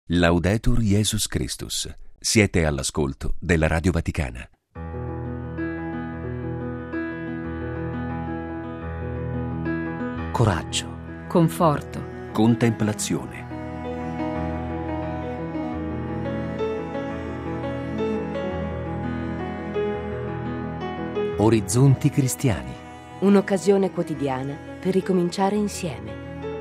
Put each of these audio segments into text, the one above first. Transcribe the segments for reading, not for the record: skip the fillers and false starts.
Laudetur Jesus Christus. Siete all'ascolto della Radio Vaticana. Coraggio, conforto, Contemplazione. orizzonti cristiani. Un'occasione quotidiana per ricominciare insieme.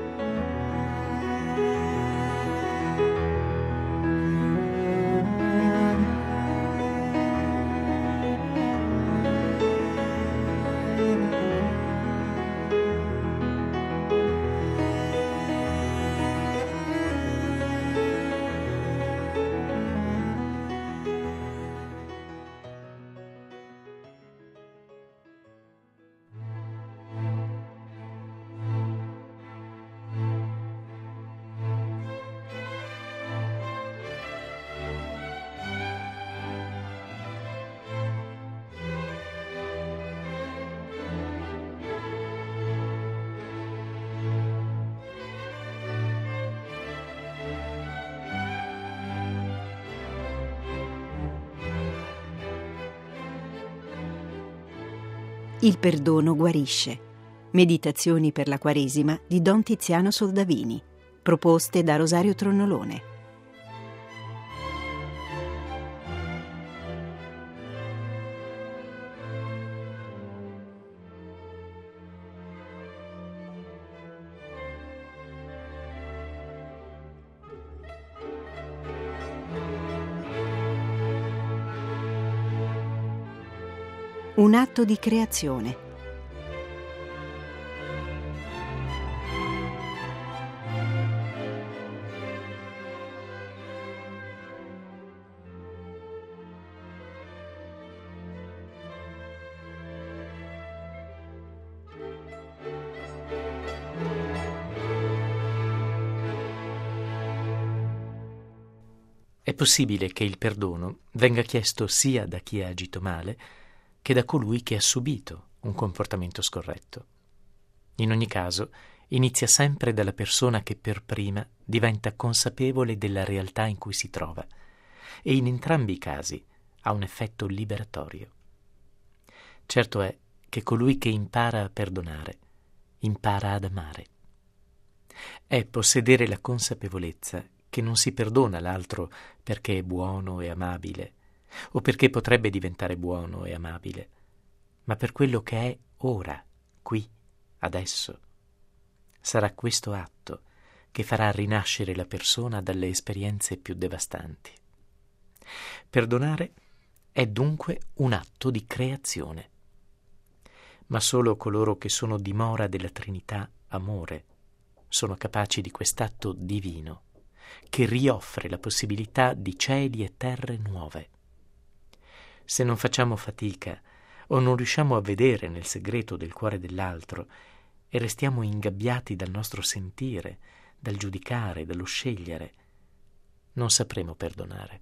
Il perdono guarisce. Meditazioni per la Quaresima di Don Tiziano Soldavini, proposte da Rosario Tronnolone. Un atto di creazione. È possibile che il perdono venga chiesto sia da chi ha agito male che da colui che ha subito un comportamento scorretto. In ogni caso, inizia sempre dalla persona che per prima diventa consapevole della realtà in cui si trova e in entrambi i casi ha un effetto liberatorio. Certo è che colui che impara a perdonare impara ad amare. È possedere la consapevolezza che non si perdona l'altro perché è buono e amabile o perché potrebbe diventare buono e amabile, ma per quello che è ora, qui, adesso. Sarà questo atto che farà rinascere la persona dalle esperienze più devastanti. Perdonare è dunque un atto di creazione, ma solo coloro che sono dimora della Trinità amore sono capaci di quest'atto divino che rioffre la possibilità di cieli e terre nuove. Se non facciamo fatica o non riusciamo a vedere nel segreto del cuore dell'altro e restiamo ingabbiati dal nostro sentire, dal giudicare, dallo scegliere, non sapremo perdonare.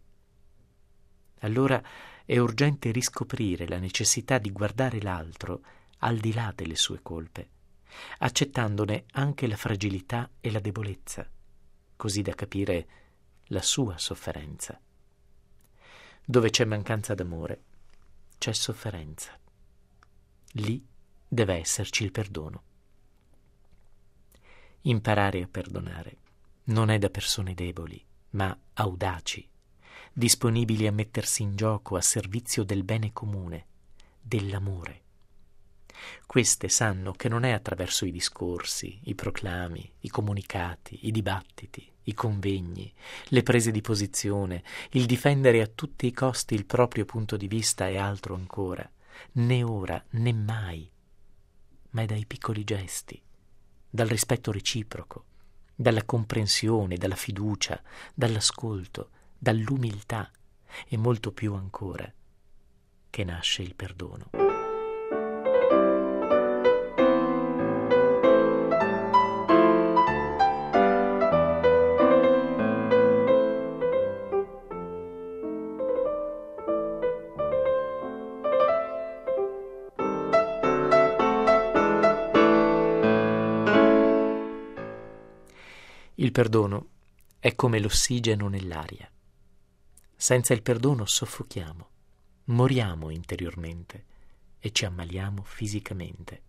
Allora è urgente riscoprire la necessità di guardare l'altro al di là delle sue colpe, accettandone anche la fragilità e la debolezza, così da capire la sua sofferenza. Dove c'è mancanza d'amore, c'è sofferenza. Lì deve esserci il perdono. Imparare a perdonare non è da persone deboli, ma audaci, disponibili a mettersi in gioco a servizio del bene comune, dell'amore. Queste sanno che non è attraverso i discorsi, i proclami, i comunicati, i dibattiti, i convegni, le prese di posizione, il difendere a tutti i costi il proprio punto di vista e altro ancora, né ora né mai, ma è dai piccoli gesti, dal rispetto reciproco, dalla comprensione, dalla fiducia, dall'ascolto, dall'umiltà e molto più ancora che nasce il perdono. Il perdono è come l'ossigeno nell'aria. Senza il perdono soffochiamo, moriamo interiormente e ci ammaliamo fisicamente.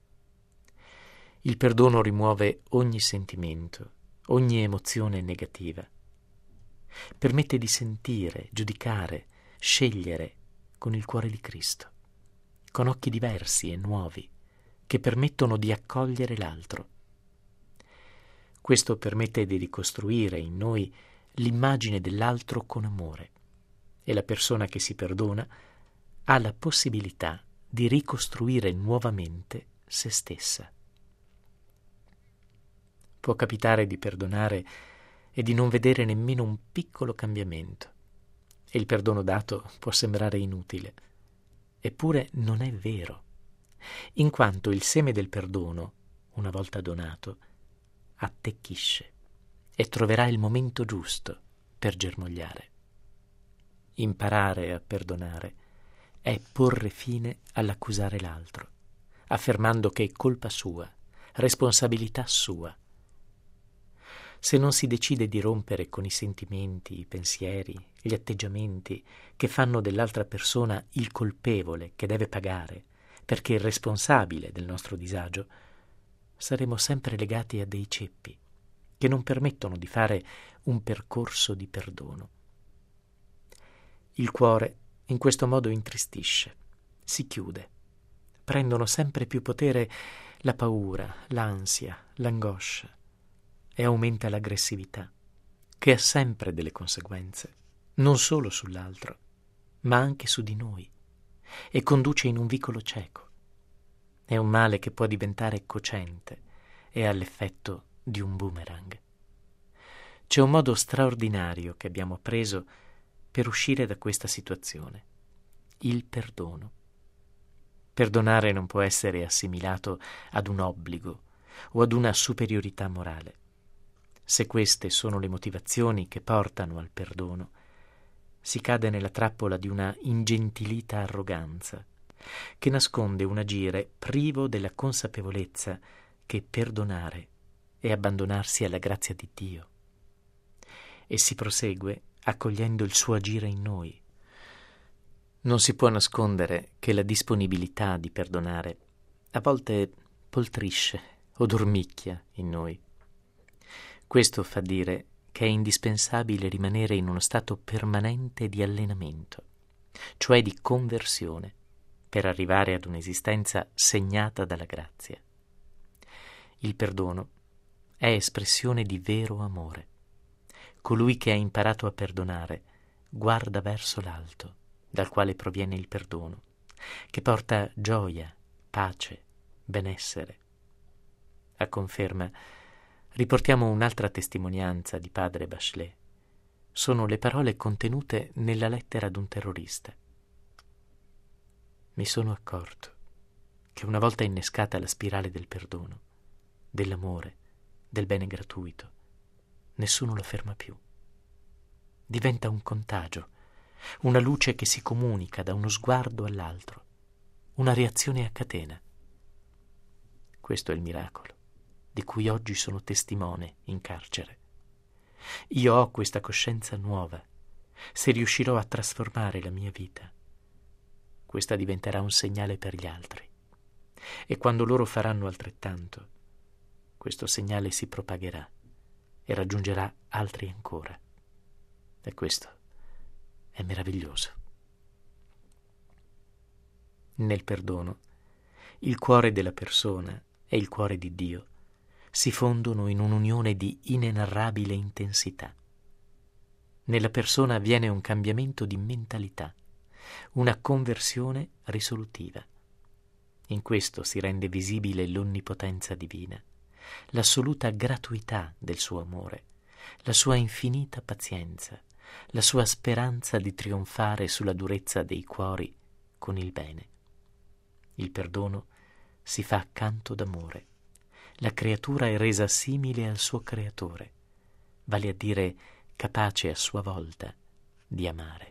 Il perdono rimuove ogni sentimento, ogni emozione negativa. Permette di sentire, giudicare, scegliere con il cuore di Cristo, con occhi diversi e nuovi, che permettono di accogliere l'altro. Questo permette di ricostruire in noi l'immagine dell'altro con amore, e la persona che si perdona ha la possibilità di ricostruire nuovamente se stessa. Può capitare di perdonare e di non vedere nemmeno un piccolo cambiamento, e il perdono dato può sembrare inutile. Eppure non è vero, in quanto il seme del perdono, una volta donato, attecchisce e troverà il momento giusto per germogliare. Imparare a perdonare è porre fine all'accusare l'altro, affermando che è colpa sua, responsabilità sua. Se non si decide di rompere con i sentimenti, i pensieri, gli atteggiamenti che fanno dell'altra persona il colpevole che deve pagare perché è il responsabile del nostro disagio, saremo sempre legati a dei ceppi che non permettono di fare un percorso di perdono. Il cuore in questo modo intristisce, si chiude, prendono sempre più potere la paura, l'ansia, l'angoscia, e aumenta l'aggressività, che ha sempre delle conseguenze, non solo sull'altro, ma anche su di noi, e conduce in un vicolo cieco. È un male che può diventare cocente e ha l'effetto di un boomerang. C'è un modo straordinario che abbiamo preso per uscire da questa situazione: il perdono. Perdonare non può essere assimilato ad un obbligo o ad una superiorità morale. Se queste sono le motivazioni che portano al perdono, si cade nella trappola di una ingentilita arroganza che nasconde un agire privo della consapevolezza che perdonare è abbandonarsi alla grazia di Dio, e si prosegue accogliendo il suo agire in noi. Non si può nascondere che la disponibilità di perdonare a volte poltrisce o dormicchia in noi. Questo fa dire che è indispensabile rimanere in uno stato permanente di allenamento, cioè di conversione, per arrivare ad un'esistenza segnata dalla grazia. Il perdono è espressione di vero amore. Colui che ha imparato a perdonare guarda verso l'alto, dal quale proviene il perdono, che porta gioia, pace, benessere. A conferma, riportiamo un'altra testimonianza di padre Bachelet. Sono le parole contenute nella lettera ad un terrorista. Mi sono accorto che una volta innescata la spirale del perdono, dell'amore, del bene gratuito, nessuno lo ferma più. Diventa un contagio, una luce che si comunica da uno sguardo all'altro, una reazione a catena. Questo è il miracolo di cui oggi sono testimone in carcere. Io ho questa coscienza nuova. Se riuscirò a trasformare la mia vita, questa diventerà un segnale per gli altri. E quando loro faranno altrettanto, questo segnale si propagherà e raggiungerà altri ancora. E questo è meraviglioso. Nel perdono, il cuore della persona e il cuore di Dio si fondono in un'unione di inenarrabile intensità. Nella persona avviene un cambiamento di mentalità, una conversione risolutiva. In questo si rende visibile l'onnipotenza divina, l'assoluta gratuità del suo amore, la sua infinita pazienza, la sua speranza di trionfare sulla durezza dei cuori con il bene. Il perdono si fa canto d'amore. La creatura è resa simile al suo creatore, vale a dire capace a sua volta di amare.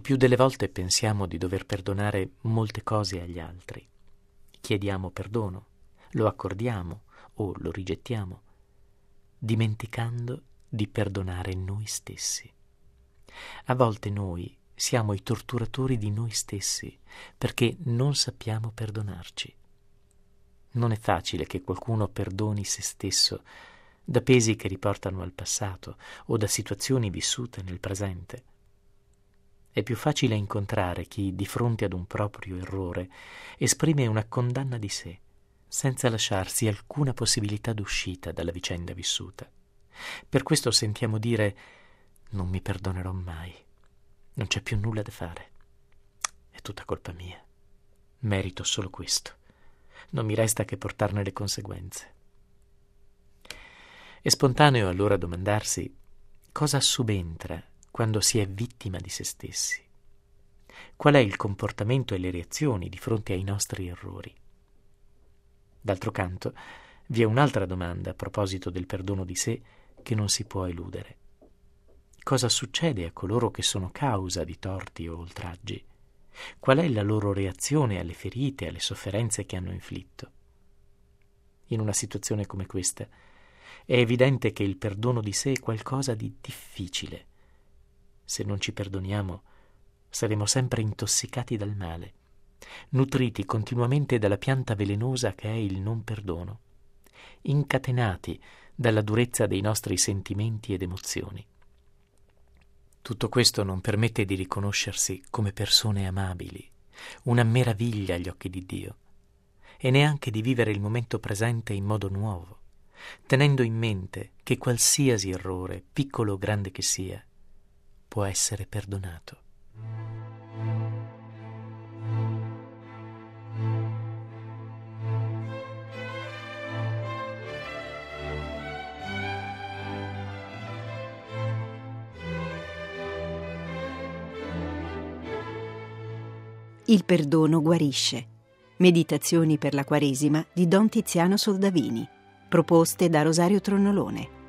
più delle volte pensiamo di dover perdonare molte cose agli altri. Chiediamo perdono, lo accordiamo o lo rigettiamo, dimenticando di perdonare noi stessi. A volte noi siamo i torturatori di noi stessi perché non sappiamo perdonarci. Non è facile che qualcuno perdoni se stesso da pesi che riportano al passato o da situazioni vissute nel presente. È più facile incontrare chi, di fronte ad un proprio errore, esprime una condanna di sé, senza lasciarsi alcuna possibilità d'uscita dalla vicenda vissuta. Per questo sentiamo dire: non mi perdonerò mai, non c'è più nulla da fare, è tutta colpa mia, merito solo questo, non mi resta che portarne le conseguenze. È spontaneo allora domandarsi cosa subentra quando si è vittima di se stessi. Qual è il comportamento e le reazioni di fronte ai nostri errori? D'altro canto, vi è un'altra domanda a proposito del perdono di sé che non si può eludere. Cosa succede a coloro che sono causa di torti o oltraggi? Qual è la loro reazione alle ferite, alle sofferenze che hanno inflitto? In una situazione come questa è evidente che il perdono di sé è qualcosa di difficile. Se non ci perdoniamo, saremo sempre intossicati dal male, nutriti continuamente dalla pianta velenosa che è il non perdono, incatenati dalla durezza dei nostri sentimenti ed emozioni. Tutto questo non permette di riconoscersi come persone amabili, una meraviglia agli occhi di Dio, e neanche di vivere il momento presente in modo nuovo, tenendo in mente che qualsiasi errore, piccolo o grande che sia, può essere perdonato. Il perdono guarisce. Meditazioni per la Quaresima di Don Tiziano Soldavini, proposte da Rosario Tronnolone.